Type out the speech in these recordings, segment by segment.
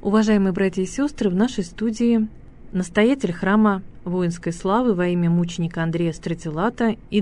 Уважаемые братья и сестры, в нашей студии настоятель храма воинской славы во имя мученика Андрея Стратилата и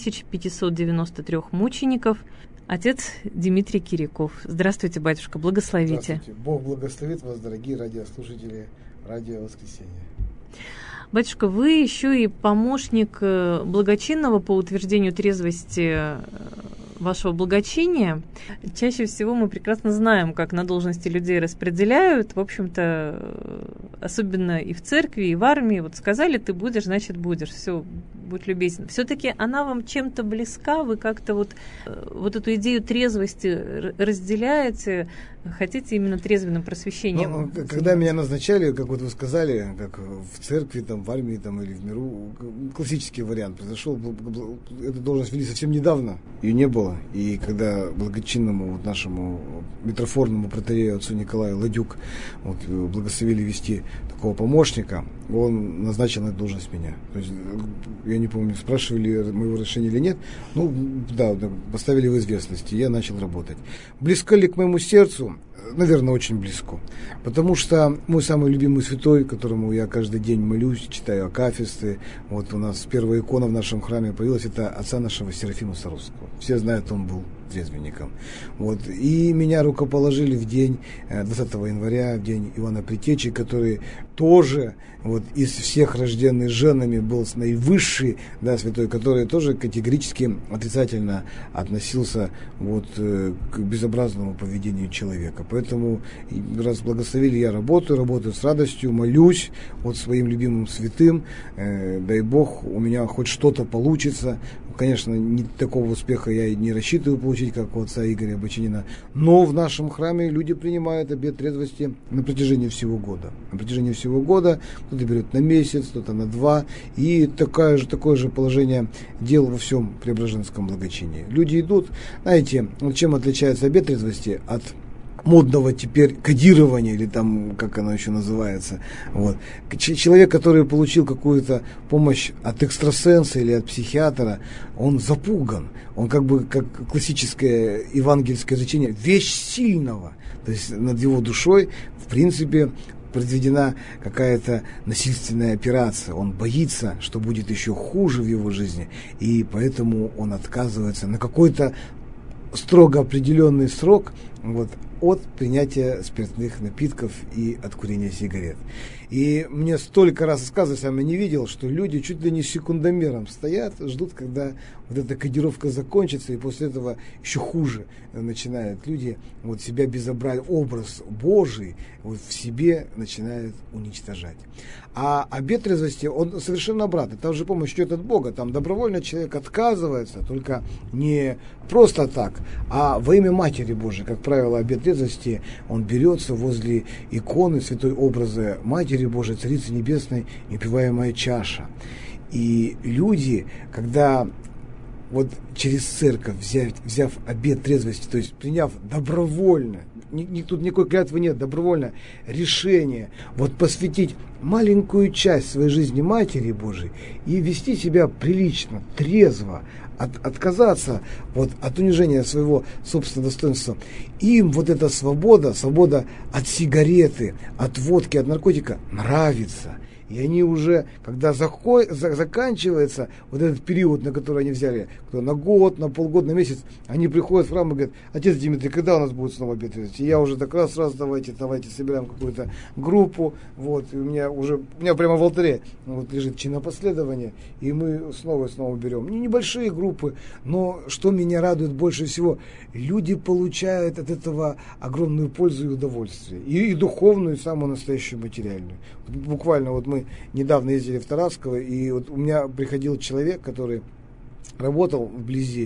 2593 мучеников, отец Дмитрий Киряков. Здравствуйте, батюшка, благословите. Здравствуйте. Бог благословит вас, дорогие радиослушатели Радио Воскресенье. Батюшка, вы еще и помощник благочинного по утверждению трезвости вашего благочиния. Чаще всего мы прекрасно знаем, как на должности людей распределяют. В общем-то, особенно и в церкви, и в армии. Вот сказали, ты будешь, значит будешь. Все, будь любезен. Все-таки она вам чем-то близка? Вы как-то вот эту идею трезвости разделяете? Хотите именно трезвенным просвещением? Когда меня назначали, как вот вы сказали, как в церкви, там, в армии там, или в миру, классический вариант произошел. Эту должность вели совсем недавно, ее не было. И когда благочинному вот нашему митрофорному протоиерею отцу Николаю Ладюк благословили вести такого помощника, он назначил на эту должность меня. То есть, я не помню, спрашивали моего решения или нет. Поставили в известность, и я начал работать. Близко ли к моему сердцу? Наверное, очень близко. Потому что мой самый любимый святой, которому я каждый день молюсь, читаю акафисты, вот у нас первая икона в нашем храме появилась, это отца нашего Серафима Саровского. Все знают, он был трезвенником. И меня рукоположили в день 20 января, в день Иоанна Предтечи, который тоже из всех рожденных женами был наивысший, святой, который тоже категорически отрицательно относился к безобразному поведению человека. Поэтому, раз благословили, я работаю с радостью, молюсь своим любимым святым, дай Бог, у меня хоть что-то получится. Конечно, такого успеха я и не рассчитываю получить, как у отца Игоря Бочинина, но в нашем храме люди принимают обет трезвости на протяжении всего года. Кто-то берет на месяц, кто-то на 2, и такое же положение дел во всем Преображенском благочинии. Люди идут, знаете, чем отличается обет трезвости от модного теперь кодирования, или там, как оно еще называется. Человек, который получил какую-то помощь от экстрасенса или от психиатра, он запуган. Он как классическое евангельское изречение, вещь сильного. То есть над его душой, в принципе, произведена какая-то насильственная операция. Он боится, что будет еще хуже в его жизни, и поэтому он отказывается на какой-то строго определенный срок от принятия спиртных напитков и от курения сигарет. И мне столько раз рассказывали, сам я не видел, что люди чуть ли не секундомером стоят, ждут, когда эта кодировка закончится, и после этого еще хуже начинают люди себя безобразить, образ Божий в себе начинают уничтожать. А обет трезвости, он совершенно обратный. Там же помощь идет от Бога. Там добровольно человек отказывается, только не просто так, а во имя Матери Божией. Как правило, обет трезвости, он берется возле иконы святой образа Матери Божией, Царицы Небесной, непиваемая чаша. И люди, когда через церковь, взяв обет трезвости, то есть приняв добровольно, тут никакой клятвы нет, добровольно решение посвятить маленькую часть своей жизни Матери Божией и вести себя прилично, трезво, отказаться от унижения своего собственного достоинства. Им эта свобода от сигареты, от водки, от наркотика нравится. И они уже, когда заканчивается этот период, на который они взяли, на год, на полгода, на месяц, они приходят в храм и говорят: отец Дмитрий, когда у нас будет снова обет трезвости? Я уже так раз, давайте собираем какую-то группу, и у меня прямо в алтаре лежит чинопоследование, и мы снова берем. Небольшие группы, но что меня радует больше всего, люди получают от этого огромную пользу и удовольствие, и духовную, и самую настоящую материальную. Буквально мы недавно ездили в Тарасково, и у меня приходил человек, который работал вблизи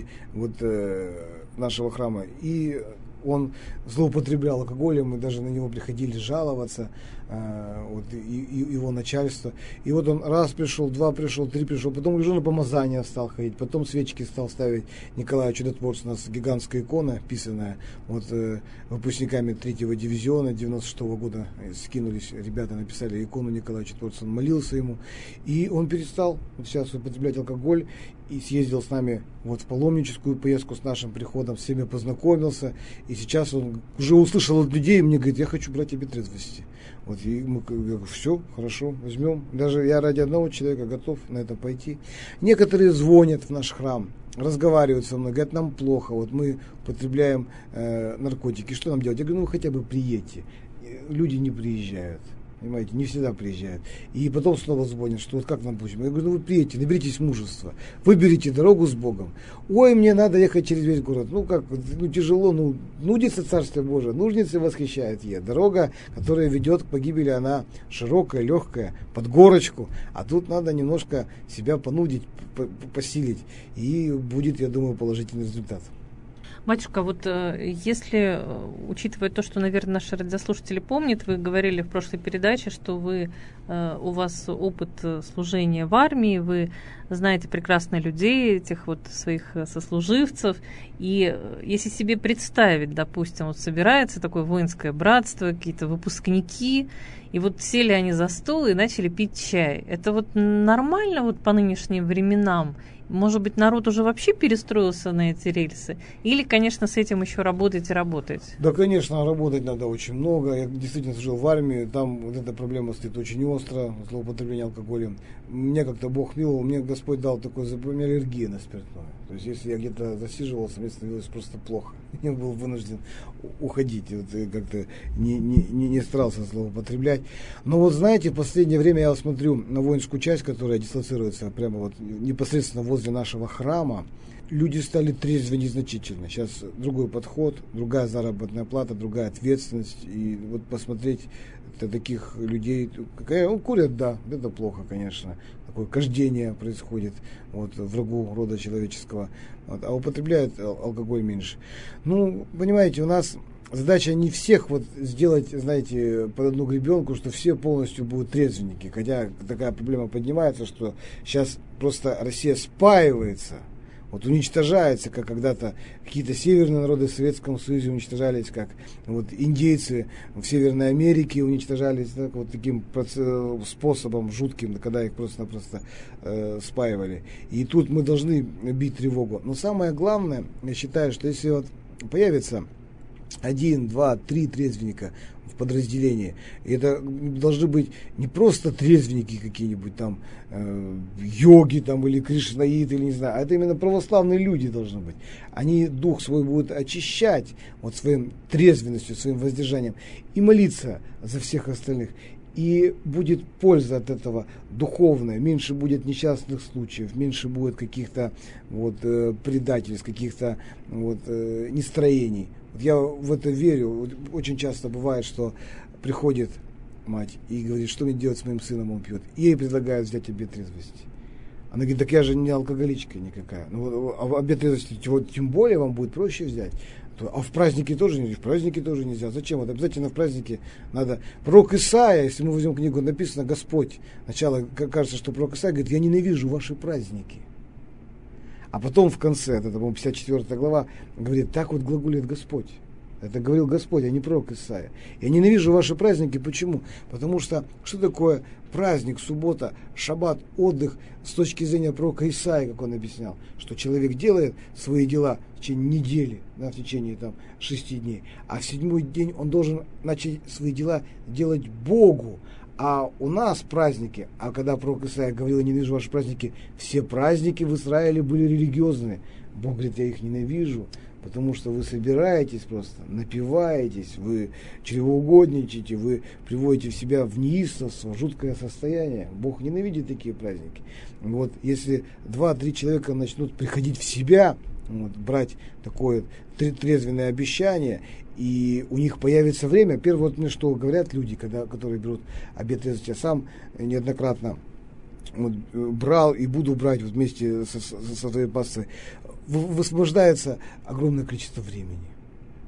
нашего храма, и он злоупотреблял алкоголем, мы даже на него приходили жаловаться. вот, и его начальство. И вот он раз пришел, два пришел, три пришел, потом уже на помазание стал ходить, потом свечки стал ставить. Николай Чудотворец, у нас гигантская икона, писанная вот, выпускниками 3-го дивизиона 96-го года. Скинулись ребята, написали икону Николая Чудотворца, он молился ему. И он перестал вот сейчас употреблять алкоголь и съездил с нами вот в паломническую поездку с нашим приходом, с всеми познакомился. И сейчас он уже услышал от людей, и мне говорит, я хочу брать обет трезвости. Вот, и мы, я говорю, все, хорошо, возьмем. Даже я ради одного человека готов на это пойти. Некоторые звонят в наш храм, разговаривают со мной, говорят, нам плохо, вот мы употребляем наркотики, что нам делать? Я говорю, ну вы хотя бы приедьте. Люди не приезжают. Понимаете, не всегда приезжают. И потом снова звонят, что вот как нам будем. Я говорю, ну вы приедете, наберитесь мужества, выберите дорогу с Богом. Ой, мне надо ехать через весь город. Ну как, ну тяжело, ну нудится Царствие Божие, нужницы восхищает я. Дорога, которая ведет к погибели, она широкая, легкая, под горочку. А тут надо немножко себя понудить, посилить. И будет, я думаю, положительный результат. Батюшка, вот если, учитывая то, что, наверное, наши радиослушатели помнят, вы говорили в прошлой передаче, что у вас опыт служения в армии, вы знаете прекрасно людей, этих вот своих сослуживцев, и если себе представить, допустим, вот собирается такое воинское братство, какие-то выпускники, и вот сели они за стол и начали пить чай. Это вот нормально вот по нынешним временам? Может быть, народ уже вообще перестроился на эти рельсы? Или, конечно, с этим еще работать и работать? Да, конечно, работать надо очень много. Я действительно служил в армии, там вот эта проблема стоит очень остро, злоупотребление алкоголем. Мне как-то Бог миловал, мне Господь дал такое заболевание, аллергия на спиртное. То есть, если я где-то засиживался, мне становилось просто плохо. Я был вынужден уходить, вот, как-то не старался злоупотреблять. Но вот знаете, в последнее время я смотрю на воинскую часть, которая дислоцируется прямо вот непосредственно возле нашего храма. Люди стали трезвее незначительно. Сейчас другой подход, другая заработная плата, другая ответственность. И вот посмотреть таких людей, курят, да, это плохо, конечно. Такое кождение происходит вот, врагу рода человеческого. Вот, а употребляют алкоголь меньше. Ну, понимаете, у нас задача не всех вот сделать, знаете, под одну гребенку, что все полностью будут трезвенники. Хотя такая проблема поднимается, что сейчас просто Россия спаивается. Вот уничтожается, как когда-то какие-то северные народы в Советском Союзе уничтожались, как вот индейцы в Северной Америке уничтожались, так, вот таким способом жутким, когда их просто-напросто спаивали. И тут мы должны бить тревогу. Но самое главное, я считаю, что если вот появится 1, 2, 3 трезвенника в подразделении, и это должны быть не просто трезвенники какие-нибудь там, йоги там, или кришнаиты, или не знаю, а это именно православные люди должны быть. Они дух свой будут очищать вот своим трезвенностью, своим воздержанием и молиться за всех остальных. И будет польза от этого духовная, меньше будет несчастных случаев, меньше будет каких-то вот, предательств, каких-то вот, нестроений. Вот я в это верю. Очень часто бывает, что приходит мать и говорит, что мне делать с моим сыном, он пьет. И ей предлагают взять обет трезвости. Она говорит, так я же не алкоголичка никакая. Ну, а обет трезвости тем более вам будет проще взять. А в праздники тоже нельзя. В праздники тоже нельзя. Зачем? Вот обязательно в празднике надо. Пророк Исаия, если мы возьмем книгу, написано Господь. Сначала кажется, что пророк Исаия говорит, я ненавижу ваши праздники. А потом в конце, это, по-моему, 54 глава, говорит, так вот глаголит Господь. Это говорил Господь, а не пророк Исаия. Я ненавижу ваши праздники. Почему? Потому что такое праздник, суббота, шаббат, отдых с точки зрения пророка Исаия, как он объяснял, что человек делает свои дела в течение недели, да, в течение там, 6 дней, а в 7-й день он должен начать свои дела делать Богу. А у нас праздники, а когда пророк Исаия говорил, я ненавижу ваши праздники, все праздники в Израиле были религиозные. Бог говорит, я их ненавижу, потому что вы собираетесь просто, напиваетесь, вы чревоугодничаете, вы приводите в себя в неистовство, в жуткое состояние. Бог ненавидит такие праздники. Вот если 2-3 человека начнут приходить в себя, вот, брать такое трезвенное обещание, и у них появится время. Первое, вот мне что говорят люди, которые берут обет трезвости, я сам неоднократно вот, брал и буду брать вот, вместе со своей паствой, высвобождается огромное количество времени.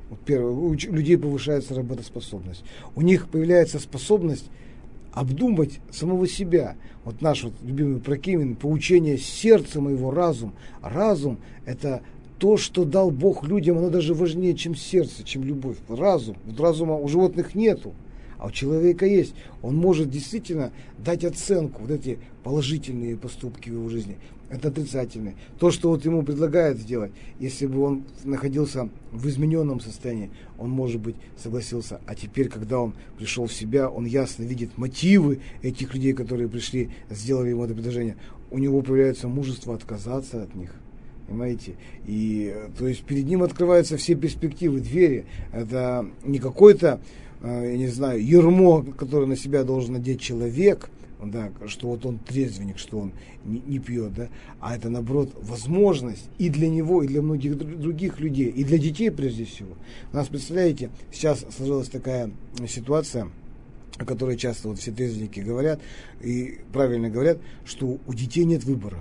Вот первое, у людей повышается работоспособность. У них появляется способность обдумать самого себя. Вот наш вот любимый Прокимин, поучение сердца моего, разум. Разум – это то, что дал Бог людям, оно даже важнее, чем сердце, чем любовь. Разум. Вот разума у животных нету, а у человека есть. Он может действительно дать оценку, вот эти положительные поступки в его жизни, это отрицательные. То, что вот ему предлагают сделать, если бы он находился в измененном состоянии, он, может быть, согласился. А теперь, когда он пришел в себя, он ясно видит мотивы этих людей, которые пришли, сделали ему это предложение. У него появляется мужество отказаться от них. Понимаете? И, то есть, перед ним открываются все перспективы, двери. Это не какой-то, я не знаю, ярмо, которое на себя должен надеть человек, да, что вот он трезвенник, что он не пьет, да, а это, наоборот, возможность и для него, и для многих других людей, и для детей прежде всего. У нас, представляете, сейчас сложилась такая ситуация, о которой часто вот все трезвенники говорят, и правильно говорят, что у детей нет выбора.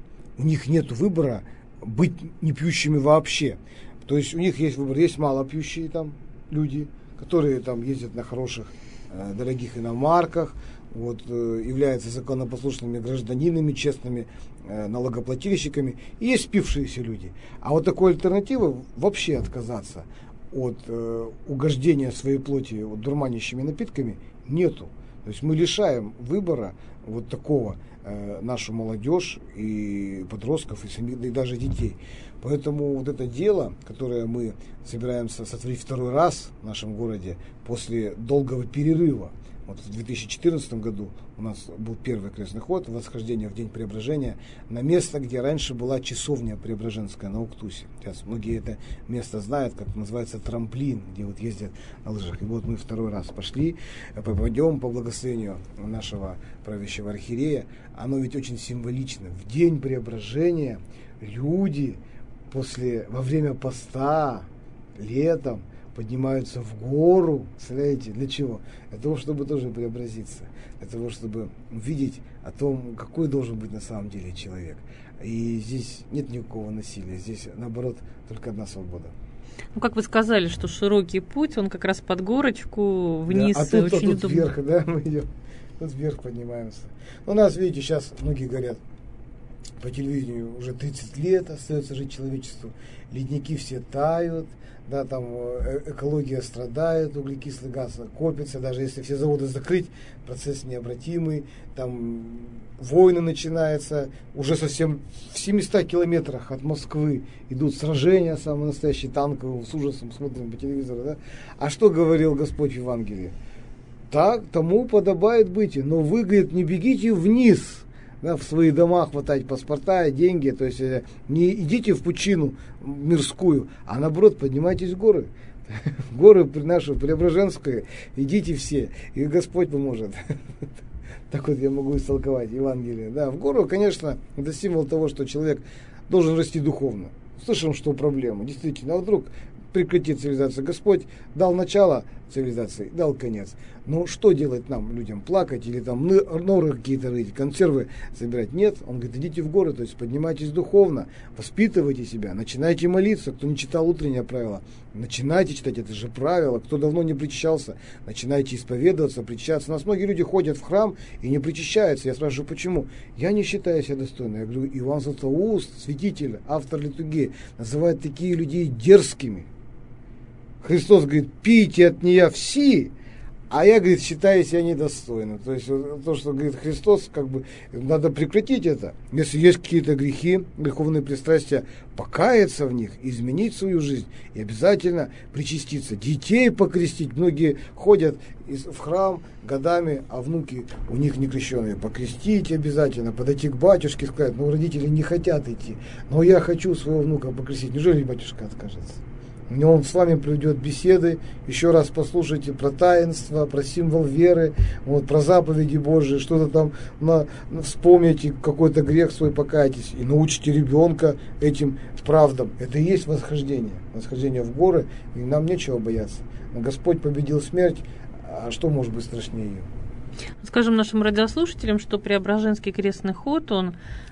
У них нет выбора быть не пьющими вообще. То есть у них есть выбор, есть малопьющие там люди, которые там ездят на хороших, дорогих иномарках, вот, являются законопослушными гражданинами, честными налогоплательщиками, и есть спившиеся люди. А вот такой альтернативы вообще отказаться от угождения своей плоти вот, дурманящими напитками нету. То есть мы лишаем выбора вот такого нашу молодежь и подростков, и даже детей. Поэтому вот это дело, которое мы собираемся сотворить второй раз в нашем городе после долгого перерыва. Вот в 2014 году у нас был первый крестный ход, восхождение в день Преображения, на место, где раньше была часовня Преображенская на Уктусе. Сейчас многие это место знают, как называется трамплин, где вот ездят на лыжах. И вот мы второй раз пошли, пойдем по благословению нашего правящего архиерея. Оно ведь очень символично. В день Преображения люди во время поста, летом, поднимаются в гору, представляете, для чего? Для того, чтобы тоже преобразиться, для того, чтобы увидеть о том, какой должен быть на самом деле человек. И здесь нет никакого насилия, здесь, наоборот, только одна свобода. Ну, как вы сказали, что широкий путь, он как раз под горочку, вниз, да, а очень тут удобно. Вверх, да, мы идем, тут вверх поднимаемся. У нас, видите, сейчас многие говорят, по телевидению уже 30 лет остается жить человечеству, ледники все тают, да, там экология страдает, углекислый газ копится, даже если все заводы закрыть, процесс необратимый, там войны начинаются, уже совсем в 700 километрах от Москвы идут сражения, самые настоящие танковые, с ужасом смотрим по телевизору, да. А что говорил Господь в Евангелии? Так, тому подобает быть, но вы, говорит, не бегите вниз, да, в свои дома хватать паспорта, деньги, то есть не идите в пучину мирскую, а наоборот поднимайтесь в горы. В горы нашу Преображенскую идите все, и Господь поможет. Так вот я могу истолковать Евангелие. Да, в гору, конечно, это символ того, что человек должен расти духовно. Слышим, что проблема. Действительно, а вдруг прекратит цивилизация? Господь дал начало цивилизации, дал конец. Но что делать нам, людям? Плакать или там норы какие-то рыть, консервы собирать? Нет. Он говорит, идите в горы, то есть поднимайтесь духовно, воспитывайте себя, начинайте молиться. Кто не читал утреннее правило, начинайте читать, это же правило. Кто давно не причащался, начинайте исповедоваться, причащаться. У нас многие люди ходят в храм и не причащаются. Я спрашиваю, почему? Я не считаю себя достойным. Я говорю, Иоанн Златоуст, святитель, автор литургии, называет такие людей дерзкими. Христос говорит, пейте от нее все, а я, говорит, считаю себя недостойным. То есть то, что говорит Христос, как бы надо прекратить это. Если есть какие-то грехи, греховные пристрастия, покаяться в них, изменить свою жизнь и обязательно причаститься. Детей покрестить. Многие ходят в храм годами, а внуки у них не крещеные. Покрестить обязательно, подойти к батюшке, сказать, ну родители не хотят идти, но я хочу своего внука покрестить. Неужели батюшка откажется? Он с вами проведет беседы, еще раз послушайте про таинство, про символ веры, вот, про заповеди Божии, что-то там вспомните, какой-то грех свой покайтесь и научите ребенка этим правдам. Это и есть восхождение в горы, и нам нечего бояться. Господь победил смерть, а что может быть страшнее ее? Скажем нашим радиослушателям, что Преображенский крестный ход, он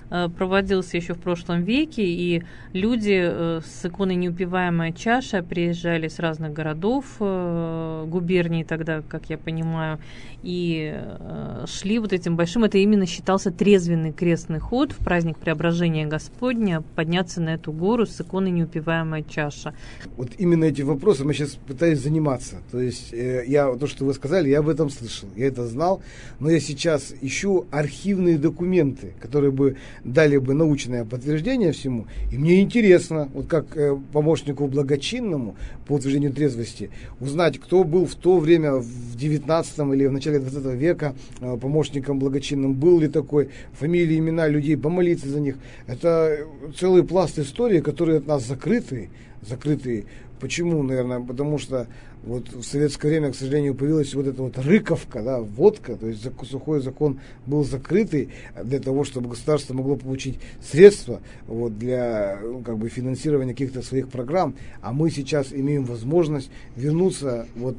проводился еще в прошлом веке, и люди с иконой «Неупиваемая чаша» приезжали с разных городов, губерний тогда, как я понимаю, и шли вот этим большим, это именно считался трезвенный крестный ход в праздник Преображения Господня, подняться на эту гору с иконой «Неупиваемая чаша». Вот именно эти вопросы мы сейчас пытаюсь заниматься. То есть то, что вы сказали, я об этом слышал, я это знал, но я сейчас ищу архивные документы, которые бы дали бы научное подтверждение всему. И мне интересно, вот как помощнику благочинному по утверждению трезвости, узнать, кто был в то время, в 19 или в начале 20 века помощником благочинным, был ли такой, фамилии, имена людей, помолиться за них. Это целый пласт истории, которые от нас закрыты. Почему, наверное? Потому что вот в советское время, к сожалению, появилась вот эта вот рыковка, да, водка, то есть сухой закон был закрытый для того, чтобы государство могло получить средства вот, для финансирования каких-то своих программ, а мы сейчас имеем возможность вернуться вот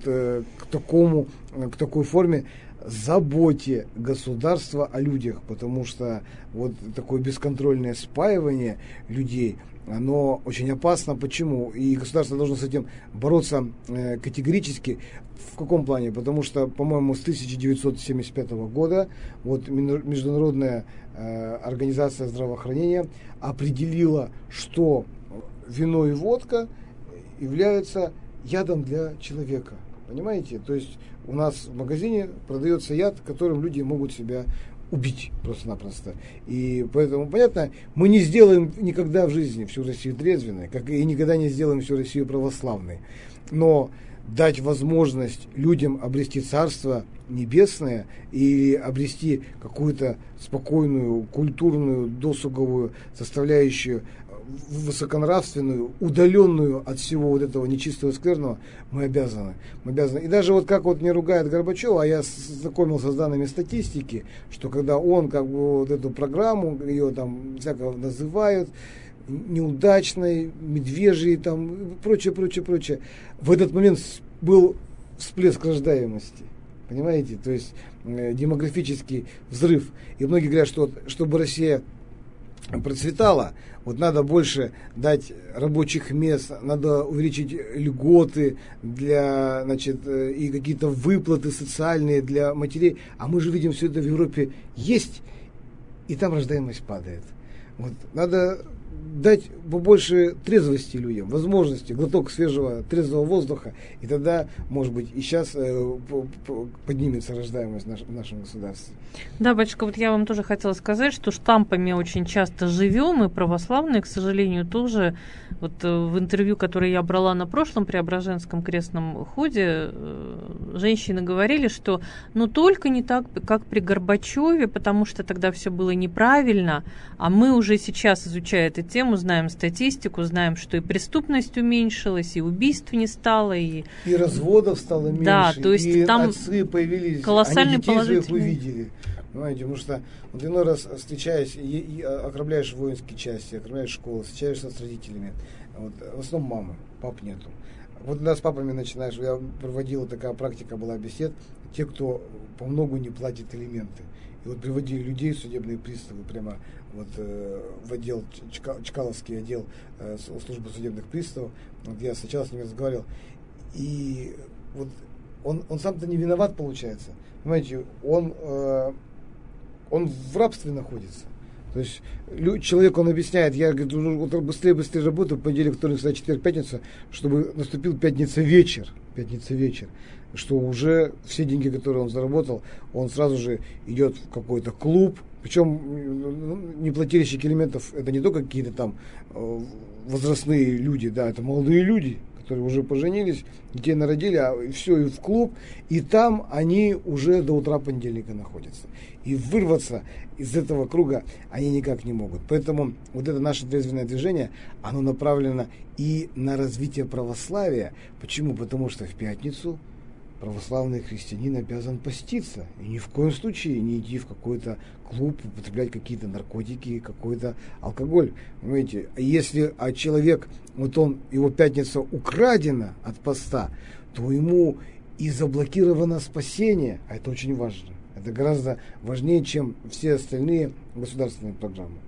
к такой форме заботе государства о людях, потому что вот такое бесконтрольное спаивание людей, оно очень опасно. Почему? И государство должно с этим бороться категорически. В каком плане? Потому что, по-моему, с 1975 года вот Международная организация здравоохранения определила, что вино и водка являются ядом для человека. Понимаете? То есть у нас в магазине продается яд, которым люди могут себя убить просто-напросто. И поэтому, понятно, мы не сделаем никогда в жизни всю Россию трезвенной, как и никогда не сделаем всю Россию православной. Но дать возможность людям обрести Царство Небесное и обрести какую-то спокойную, культурную, досуговую составляющую, высоконравственную, удаленную от всего вот этого нечистого, скверного, мы обязаны. И даже вот как вот не ругает Горбачева, а я знакомился с данными статистики, что когда он вот эту программу, ее там всяко называют, неудачной, медвежьей, там, прочее, в этот момент был всплеск рождаемости. Понимаете? То есть демографический взрыв. И многие говорят, что чтобы Россия процветала, вот надо больше дать рабочих мест, надо увеличить льготы для, и какие-то выплаты социальные для матерей. А мы же видим, все это в Европе есть, и там рождаемость падает. Вот. Надо дать побольше трезвости людям, возможности, глоток свежего трезвого воздуха, и тогда, может быть, и сейчас поднимется рождаемость в нашем государстве. Да, батюшка, вот я вам тоже хотела сказать, что штампами очень часто живем, и православные, к сожалению, тоже. Вот в интервью, которое я брала на прошлом Преображенском крестном ходе, женщины говорили, что только не так, как при Горбачеве, потому что тогда все было неправильно, а мы уже сейчас, изучая эту тему, знаем статистику, знаем, что и преступность уменьшилась, и убийств не стало, и разводов стало меньше, да, то есть и там отцы появились, колоссальный они детей своих положительный... увидели. Понимаете, потому что вот иной раз встречаясь, и ограбляешь воинские части, ограбляешь школы, встречаешься с родителями. Вот, в основном мамы, пап нету. Вот когда с папами начинаешь, я проводила, такая практика была бесед, те, кто по многу не платит алименты. И вот приводили людей, судебные приставы, прямо вот в отдел, Чкаловский отдел службы судебных приставов. Вот я сначала с ними разговаривал. И вот он сам-то не виноват, получается. Понимаете, он в рабстве находится. То есть человек, он объясняет, я говорю, быстрее работаю, понедельник, вторник, среда, четверг, пятница, чтобы наступил пятница вечер, что уже все деньги, которые он заработал, он сразу же идет в какой-то клуб. Причем неплательщики алиментов, это не только какие-то там возрастные люди, да, это молодые люди, которые уже поженились, детей народили, и все, и в клуб, и там они уже до утра понедельника находятся. И вырваться из этого круга они никак не могут. Поэтому вот это наше трезвенное движение, оно направлено и на развитие православия. Почему? Потому что в пятницу православный христианин обязан поститься. И ни в коем случае не идти в какой-то клуб, употреблять какие-то наркотики, какой-то алкоголь. Понимаете? Если человек, его пятница украдена от поста, то ему и заблокировано спасение. А это очень важно. Это гораздо важнее, чем все остальные государственные программы.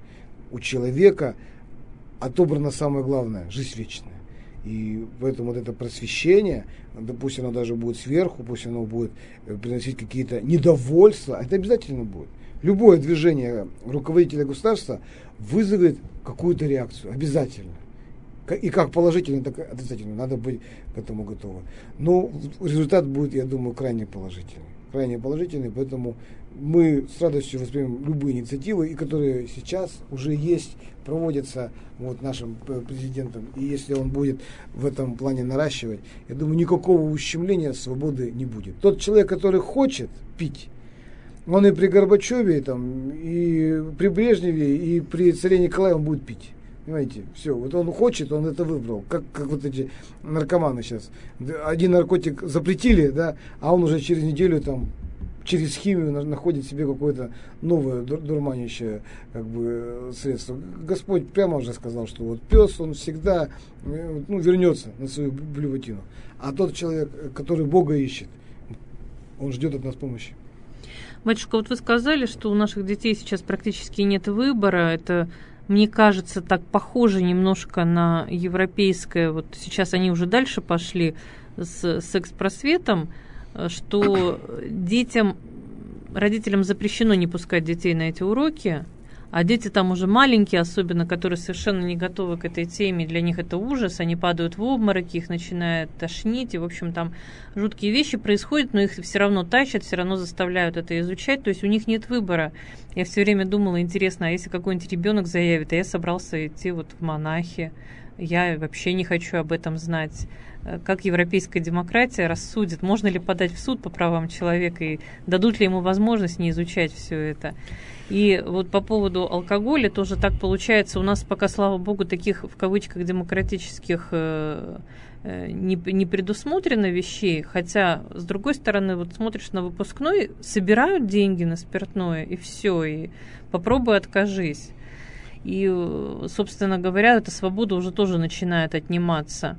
у человека отобрано самое главное – жизнь вечная. И поэтому вот это просвещение, да, пусть оно даже будет сверху, пусть оно будет приносить какие-то недовольства, это обязательно будет. Любое движение руководителя государства вызовет какую-то реакцию, обязательно. И как положительно, так и отрицательно. Надо быть к этому готовым. Но результат будет, я думаю, крайне положительный. Крайне положительный, поэтому мы с радостью воспримем любые инициативы, и которые сейчас уже есть, проводятся вот нашим президентом. И если он будет в этом плане наращивать, я думаю, никакого ущемления свободы не будет. Тот человек, который хочет пить, он и при Горбачеве, там, и при Брежневе, и при царе Николае он будет пить. Понимаете, все, вот он хочет, он это выбрал. Как вот эти наркоманы сейчас. Один наркотик запретили, да, а он уже через неделю там через химию находит себе какое-то новое дурманящее как бы средство. Господь прямо уже сказал, что вот пес, он всегда вернется на свою блювотину. А тот человек, который Бога ищет, он ждет от нас помощи. Батюшка, вот вы сказали, что у наших детей сейчас практически нет выбора. Это, мне кажется, так похоже немножко на европейское. Вот сейчас они уже дальше пошли с секс-просветом, что родителям запрещено не пускать детей на эти уроки, а дети там уже маленькие, особенно, которые совершенно не готовы к этой теме, для них это ужас, они падают в обмороки, их начинает тошнить, и, в общем, там жуткие вещи происходят, но их все равно тащат, все равно заставляют это изучать, то есть у них нет выбора. Я все время думала, интересно, а если какой-нибудь ребенок заявит, а я собрался идти вот в монахи, я вообще не хочу об этом знать. Как европейская демократия рассудит, можно ли подать в суд по правам человека и дадут ли ему возможность не изучать все это. И вот по поводу алкоголя тоже так получается. У нас пока, слава богу, таких в кавычках демократических не предусмотрено вещей. Хотя, с другой стороны, вот смотришь на выпускной, собирают деньги на спиртное, и все, и попробуй откажись. И, собственно говоря, эта свобода уже тоже начинает отниматься.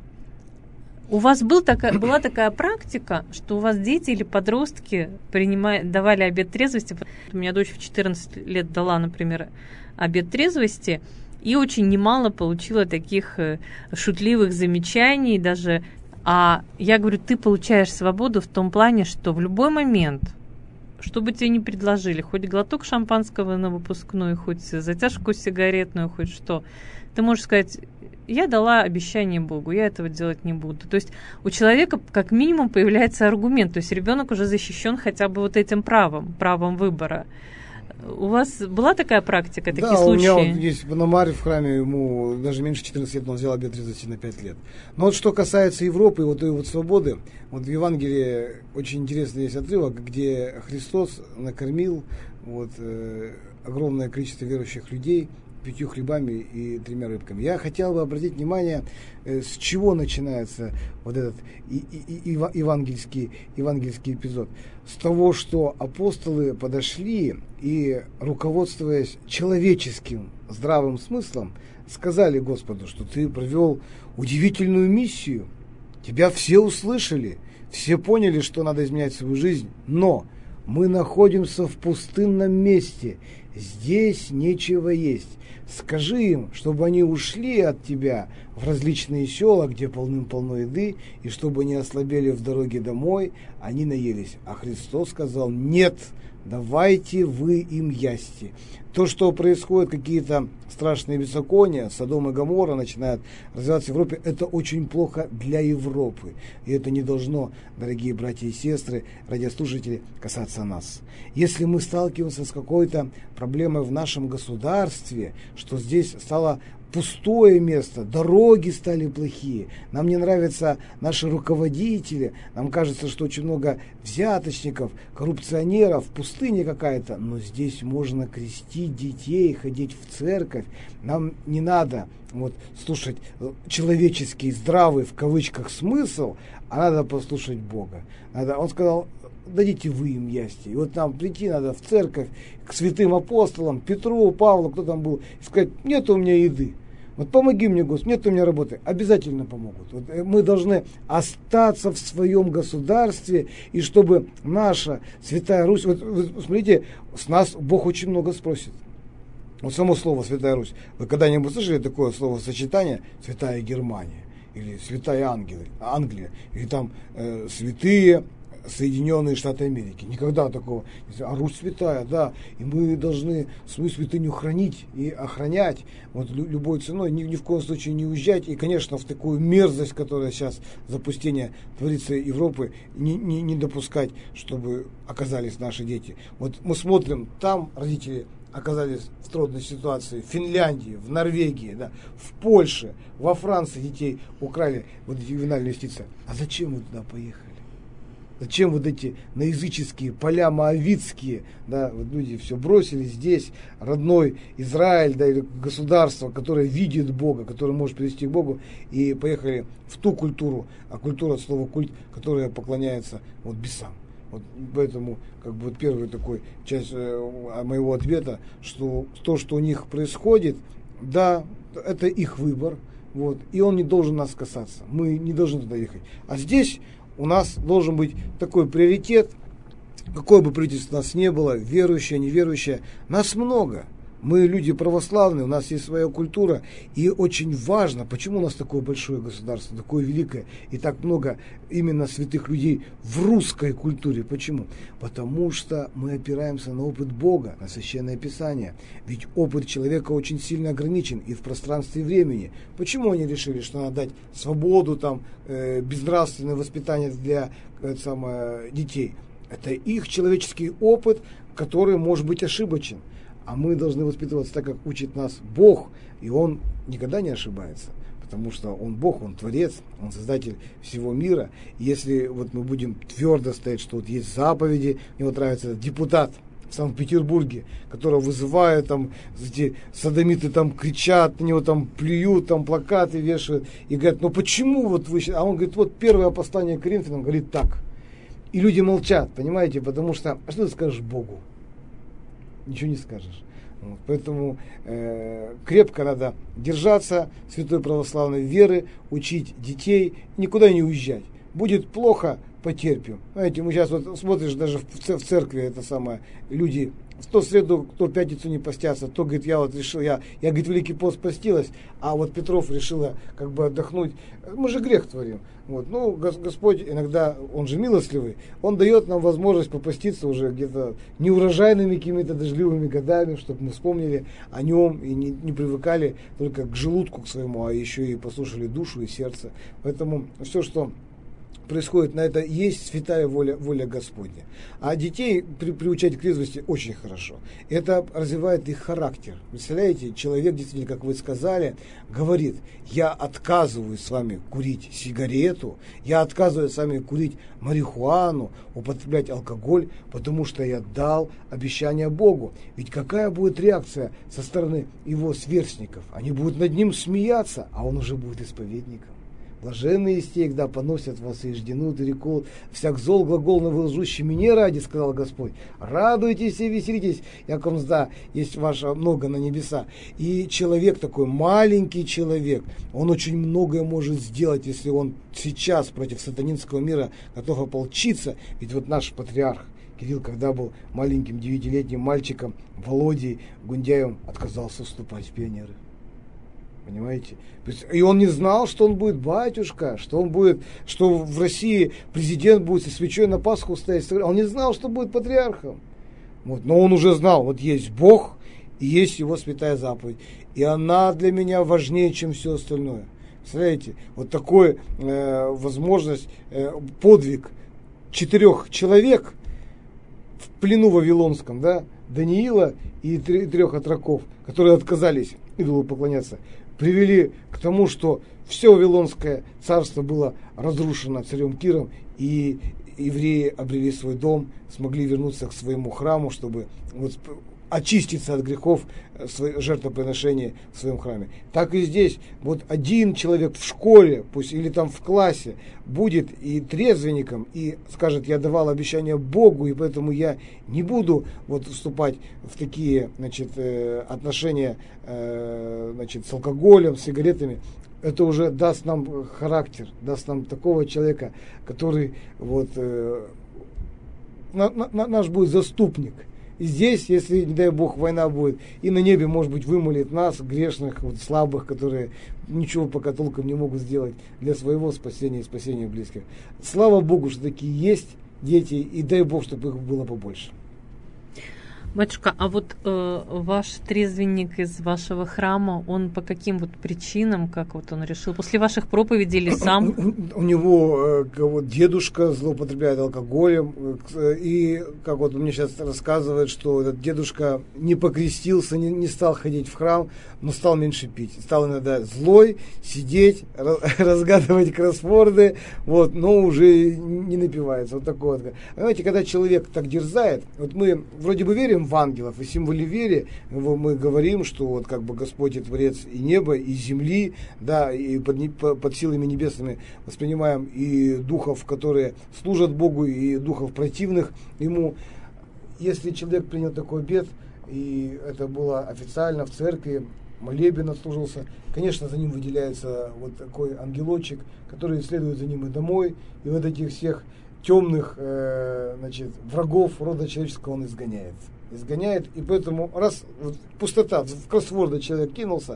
У вас была такая практика, что у вас дети или подростки давали обет трезвости? У меня дочь в 14 лет дала, например, обет трезвости, и очень немало получила таких шутливых замечаний даже. А я говорю, ты получаешь свободу в том плане, что в любой момент, что бы тебе ни предложили, хоть глоток шампанского на выпускной, хоть затяжку сигаретную, хоть что, ты можешь сказать: я дала обещание Богу, я этого делать не буду. То есть у человека как минимум появляется аргумент, то есть ребенок уже защищен хотя бы вот этим правом выбора. У вас была такая практика, такие случаи? Да, у меня вот есть Пономарь в храме, ему даже меньше 14 лет, но он взял обет трезвости на 5 лет. Но вот что касается Европы, вот той вот свободы, вот в Евангелии очень интересный есть отрывок, где Христос накормил вот, огромное количество верующих людей 5 хлебами и 3 рыбками. Я хотел бы обратить внимание, с чего начинается вот этот евангельский эпизод. С того, что апостолы подошли и, руководствуясь человеческим здравым смыслом, сказали Господу, что ты провел удивительную миссию, тебя все услышали, все поняли, что надо изменять свою жизнь, но мы находимся в пустынном месте, здесь нечего есть. Скажи им, чтобы они ушли от тебя в различные села, где полным-полно еды, и чтобы не ослабели в дороге домой, они наелись. А Христос сказал: нет, давайте вы им ясти. То, что происходит, какие-то страшные беззакония, Содом и Гоморра начинают развиваться в Европе, это очень плохо для Европы. И это не должно, дорогие братья и сестры, радиослушатели, касаться нас. Если мы сталкиваемся с какой-то проблемой в нашем государстве, что здесь стало пустое место, дороги стали плохие, нам не нравятся наши руководители, нам кажется, что очень много взяточников, коррупционеров, пустыня какая-то, но здесь можно крестить детей, ходить в церковь, нам не надо вот слушать человеческий, здравый, в кавычках, смысл, а надо послушать Бога. Он сказал: дадите вы им ясти. И вот нам прийти надо в церковь к святым апостолам, Петру, Павлу, кто там был, и сказать: нет у меня еды. Вот помоги мне, Господи, нет у меня работы. Обязательно помогут. Вот мы должны остаться в своем государстве, и чтобы наша Святая Русь, вот смотрите, с нас Бог очень много спросит. Вот само слово «Святая Русь». Вы когда-нибудь слышали такое словосочетание «Святая Германия» или «Святая Англия» или там «Святые Соединенные Штаты Америки»? Никогда такого. А Русь святая, да. И мы должны свою святыню хранить и охранять вот любой ценой, ни в коем случае не уезжать. И, конечно, в такую мерзость, которая сейчас, запустение творится Европы, не допускать, чтобы оказались наши дети. Вот мы смотрим, там родители оказались в трудной ситуации, в Финляндии, в Норвегии, да, в Польше, во Франции детей украли, вот эти ювенальные юстиции. А зачем вы туда поехали? Зачем вот эти наязыческие поля моавитские, да, вот люди все бросили здесь, родной Израиль, да, или государство, которое видит Бога, которое может привести к Богу, и поехали в ту культуру, а культура от слова культ, которая поклоняется вот бесам. Вот поэтому, как бы, вот первая такой часть моего ответа, что то, что у них происходит, да, это их выбор, вот, и он не должен нас касаться. Мы не должны туда ехать. А здесь у нас должен быть такой приоритет, какое бы правительство у нас не было, верующее, неверующее, нас много. Мы люди православные, у нас есть своя культура, и очень важно, почему у нас такое большое государство, такое великое, и так много именно святых людей в русской культуре. Почему? Потому что мы опираемся на опыт Бога, на Священное Писание. Ведь опыт человека очень сильно ограничен и в пространстве и времени. Почему они решили, что надо дать свободу, там, безнравственное воспитание для детей? Это их человеческий опыт, который может быть ошибочен. А мы должны воспитываться так, как учит нас Бог, и Он никогда не ошибается, потому что Он Бог, Он Творец, Он Создатель всего мира. И если вот мы будем твердо стоять, что вот есть заповеди, мне вот нравится депутат в Санкт-Петербурге, которого вызывают, там эти содомиты там кричат, на него там плюют, там плакаты вешают, и говорят, ну почему вот вы... А он говорит, вот первое послание к Коринфянам говорит так. И люди молчат, понимаете, потому что, а что ты скажешь Богу? Ничего не скажешь. Вот, поэтому крепко надо держаться святой православной веры, учить детей, никуда не уезжать. Будет плохо, потерпим. Знаете, мы сейчас вот смотришь даже в церкви, это самое, люди то среду, то пятницу не постятся, то говорит, я вот решил, я говорит, Великий пост постилась, а вот Петров решила как бы отдохнуть. Мы же грех творим. Вот. Ну, Господь иногда, Он же милостливый, Он дает нам возможность попаститься уже где-то неурожайными какими-то дождливыми годами, чтобы мы вспомнили о Нем и не привыкали только к желудку к своему, а еще и послушали душу и сердце. Поэтому все, что происходит на это, есть святая воля Господня. А детей приучать к трезвости очень хорошо. Это развивает их характер. Представляете, человек, действительно, как вы сказали, говорит, я отказываюсь с вами курить сигарету, я отказываюсь с вами курить марихуану, употреблять алкоголь, потому что я дал обещание Богу. Ведь какая будет реакция со стороны его сверстников? Они будут над ним смеяться, а он уже будет исповедником. Блаженные истей, когда поносят вас и жденут, и рекут, всяк зол глагол на лжущий мне ради, сказал Господь. Радуйтесь и веселитесь, яко мзда есть ваша много на небеса. И человек такой, маленький человек, он очень многое может сделать, если он сейчас против сатанинского мира готов ополчиться. Ведь вот наш патриарх Кирилл, когда был маленьким 9-летним мальчиком, Володей Гундяевым отказался вступать в пионеры. Понимаете? И он не знал, что он будет батюшка, что в России президент будет со свечой на Пасху стоять. Он не знал, что будет патриархом. Вот. Но он уже знал, вот есть Бог и есть его святая заповедь. И она для меня важнее, чем все остальное. Представляете? Вот такой возможность, подвиг 4 человек в плену вавилонском, да, Даниила и 3 отроков, которые отказались идолу поклоняться, привели к тому, что все Вавилонское царство было разрушено царем Киром, и евреи обрели свой дом, смогли вернуться к своему храму, чтобы вот очиститься от грехов жертвоприношения в своем храме. Так и здесь, вот один человек в школе, пусть или там в классе, будет и трезвенником, и скажет, я давал обещание Богу, и поэтому я не буду вот вступать в такие, значит, отношения, значит, с алкоголем, с сигаретами. Это уже даст нам характер, даст нам такого человека, который вот наш будет заступник. и здесь, если, не дай Бог, война будет, и на небе, может быть, вымолит нас, грешных, вот, слабых, которые ничего пока толком не могут сделать для своего спасения и спасения близких. Слава Богу, что такие есть дети, и дай Бог, чтобы их было побольше. Батюшка, а вот ваш трезвенник из вашего храма, он по каким вот причинам, как вот он решил? После ваших проповедей или сам? У него вот, дедушка злоупотребляет алкоголем, и как вот мне сейчас рассказывает, что этот дедушка не покрестился, не стал ходить в храм, но стал меньше пить. Стал иногда злой, сидеть, разгадывать кроссворды, вот, но уже не напивается. Вот такой вот. Понимаете, когда человек так дерзает, вот мы вроде бы верим в ангелов, и символе веры мы говорим, что вот как бы Господь и Творец и неба, и земли, да, и под силами небесными воспринимаем и духов, которые служат Богу, и духов противных Ему. Если человек принял такой обет, и это было официально в церкви, молебен отслужился, конечно, за ним выделяется вот такой ангелочек, который следует за ним и домой, и вот этих всех темных врагов рода человеческого он изгоняет. И поэтому раз вот, пустота, в кроссворды человек кинулся,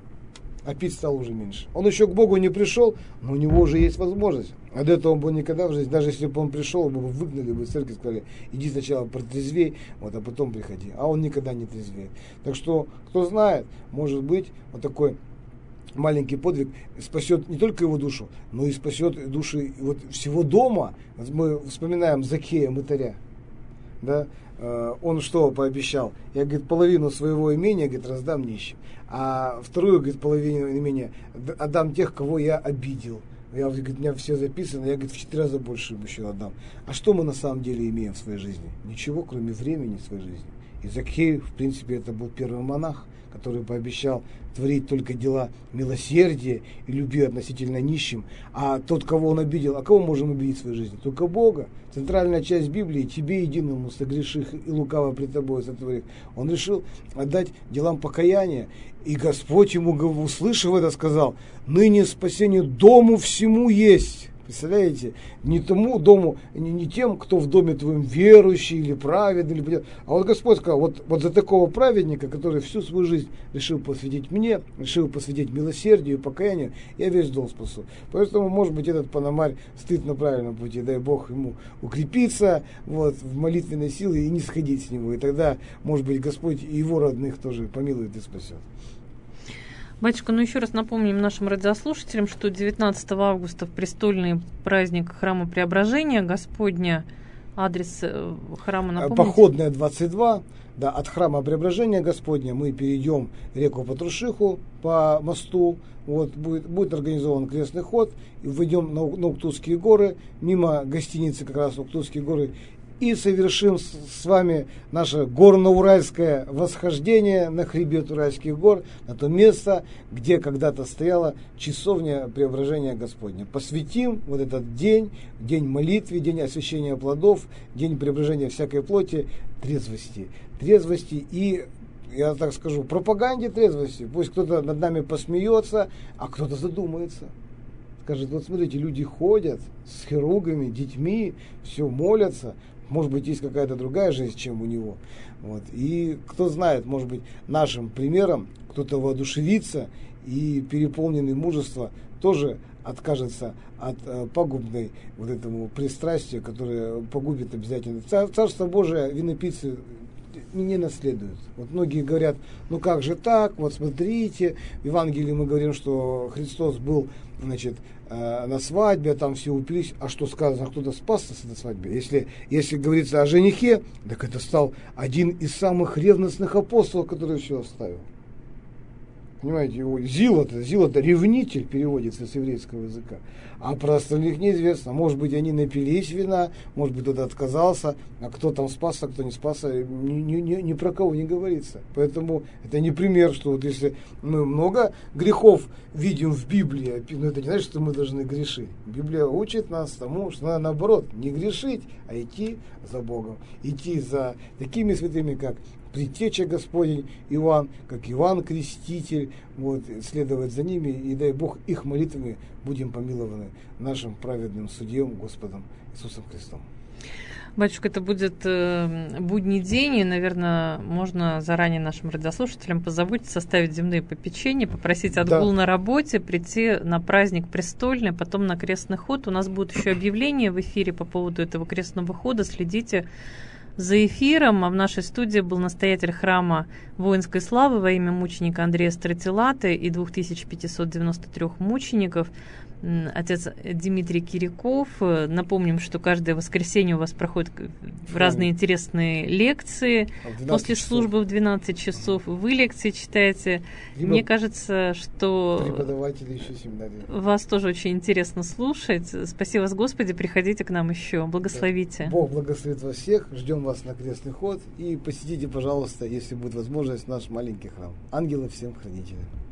а пить стал уже меньше. Он еще к Богу не пришел, но у него уже есть возможность. А до этого он бы никогда в жизни, даже если бы он пришел, бы выгнали бы из церкви, сказали, иди сначала протрезвей, вот, а потом приходи. А он никогда не трезвеет. Так что, кто знает, может быть, вот такой маленький подвиг спасет не только его душу, но и спасет души вот всего дома. Мы вспоминаем Закхея мытаря, да? Он что пообещал? Я, говорит, половину своего имения, говорит, раздам нищим, а вторую, говорит, половину имения отдам тех, кого я обидел. Я, говорит, у меня все записано, я, говорит, в 4 раза больше им еще отдам. А что мы на самом деле имеем в своей жизни? Ничего, кроме времени в своей жизни. И Закхей, в принципе, это был первый монах, который пообещал творить только дела милосердия и любви относительно нищим. А тот, кого он обидел, а кого можем обидеть в своей жизни? Только Бога. Центральная часть Библии, тебе единому согреших и лукаво пред тобой сотворив. Он решил отдать делам покаяния. И Господь ему, услышав это, сказал, ныне спасение дому всему есть. Представляете? Не тому дому, не тем, кто в доме твоем верующий или праведный, а вот Господь сказал, вот за такого праведника, который всю свою жизнь решил посвятить мне, решил посвятить милосердию и покаянию, я весь дом спасу. Поэтому, может быть, этот Пономарь стоит на правильном пути, дай Бог ему укрепиться вот, в молитвенной силе и не сходить с него. И тогда, может быть, Господь и его родных тоже помилует и спасет. Батюшка, ну еще раз напомним нашим радиослушателям, что 19 августа в престольный праздник Храма Преображения Господня, адрес храма напомните. Походная 22, да, от Храма Преображения Господня мы перейдем реку Патрушиху по мосту, вот, будет организован крестный ход, и выйдем на Уктусские горы, мимо гостиницы как раз Уктусские горы, и совершим с вами наше горно-уральское восхождение на хребет Уральских гор, на то место, где когда-то стояла часовня Преображения Господня. Посвятим вот этот день, день молитвы, день освящения плодов, день преображения всякой плоти, трезвости. Трезвости и, я так скажу, пропаганде трезвости. Пусть кто-то над нами посмеется, а кто-то задумается. Скажет, вот смотрите, люди ходят с хирургами, детьми, все молятся. Может быть, есть какая-то другая жизнь, чем у него. Вот. И кто знает, может быть, нашим примером кто-то воодушевится и, переполненный мужества, тоже откажется от пагубной вот этому пристрастию, которое погубит обязательно. Царство Божие винопийцы не наследуют. Вот многие говорят, ну как же так, вот смотрите, в Евангелии мы говорим, что Христос был, значит, на свадьбе, там все упились, а что сказано, кто-то спасся с этой свадьбы. Если говорится о женихе, так это стал один из самых ревностных апостолов, который все оставил. Понимаете, его Зил-то ревнитель переводится с еврейского языка. А про остальных неизвестно. Может быть, они напились вина, может быть, кто-то отказался, а кто там спасся, кто не спасся, ни про кого не говорится. Поэтому это не пример, что вот если мы много грехов видим в Библии, но это не значит, что мы должны грешить. Библия учит нас тому, что надо наоборот не грешить, а идти за Богом. Идти за такими святыми, как Предтеча Господень Иоанн, как Иоанн Креститель, вот, следовать за ними, и дай Бог их молитвами будем помилованы нашим праведным судьем Господом Иисусом Христом. Батюшка, это будет будний день, и, наверное, можно заранее нашим радиослушателям позаботиться, составить земные попечения, попросить отгул на работе, прийти на праздник престольный, потом на крестный ход. У нас будут еще объявления в эфире по поводу этого крестного хода. Следите за эфиром. А в нашей студии был настоятель храма воинской славы во имя мученика Андрея Стратилаты и 2593 мучеников, отец Дмитрий Киряков. Напомним, что каждое воскресенье у вас проходят разные интересные лекции. После службы в 12 часов вы лекции читаете. Либо мне кажется, что преподаватели еще семинарии. Вас тоже очень интересно слушать. Спаси вас, Господи, приходите к нам еще. Благословите. Да. Бог благословит вас всех. Ждем вас на крестный ход. И посетите, пожалуйста, если будет возможность, наш маленький храм. Ангелы всем хранители.